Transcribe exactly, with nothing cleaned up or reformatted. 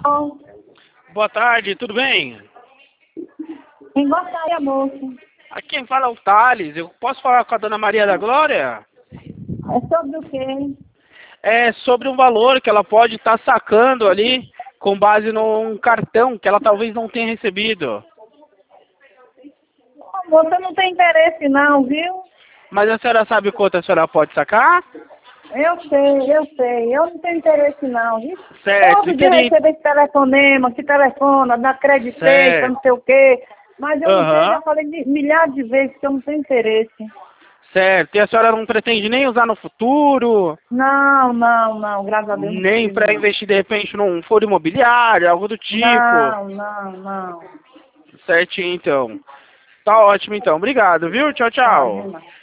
Bom, Boa tarde, tudo bem? quem gostaria, moço? Aqui quem fala é o Thales. Eu posso falar com a dona Maria da Glória? É sobre o quê? É sobre um valor que ela pode estar sacando ali com base num cartão que ela talvez não tenha recebido. Ô, moça, não tem interesse não, viu? Mas a senhora sabe quanto a senhora pode sacar? Eu sei, eu sei. Eu não tenho interesse não, viu? Certo, Todo e dia eu queria... recebo esse telefonema, que telefona, da Credit Safe, Certo. não sei o quê. Mas eu não sei, Aham. já falei de, milhares de vezes que eu não tenho interesse. Certo. E a senhora não pretende nem usar no futuro? Não, não, não, graças a Deus não Nem preciso para não. investir de repente num foro imobiliário, algo do tipo? Não, não, não. Certinho, então. Tá ótimo, então. Obrigado, viu? Tchau, Tá, tchau. viu, não.